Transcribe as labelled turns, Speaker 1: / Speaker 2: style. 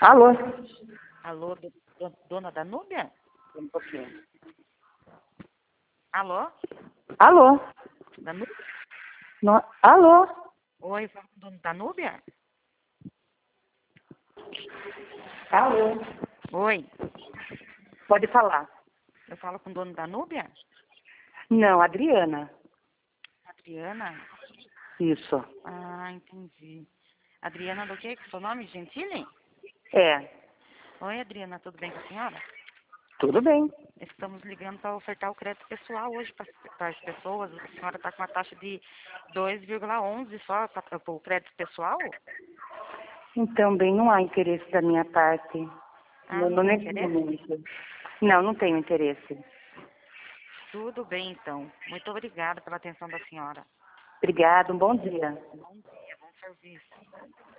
Speaker 1: Alô?
Speaker 2: Alô, dona Danúbia?
Speaker 1: Um pouquinho.
Speaker 2: Alô?
Speaker 1: Alô?
Speaker 2: Danúbia?
Speaker 1: Alô?
Speaker 2: Oi, fala com dona Danúbia?
Speaker 1: Alô?
Speaker 2: Oi,
Speaker 1: Pode falar.
Speaker 2: eu falo com dona Danúbia?
Speaker 1: Não, Adriana.
Speaker 2: Adriana?
Speaker 1: Isso.
Speaker 2: Ah, entendi. Adriana do quê? Que seu nome, Gentili?
Speaker 1: É.
Speaker 2: Oi, Adriana, tudo bem com a senhora?
Speaker 1: Tudo bem.
Speaker 2: Estamos ligando para ofertar o crédito pessoal hoje para as pessoas. A senhora está com uma taxa de 2,11 só para o crédito pessoal?
Speaker 1: Então, bem, não há interesse da minha parte.
Speaker 2: Ah, não tem interesse?
Speaker 1: Não, não tenho interesse.
Speaker 2: Tudo bem, então. Muito obrigada pela atenção da senhora.
Speaker 1: Obrigada, um bom dia.
Speaker 2: Bom dia, bom serviço.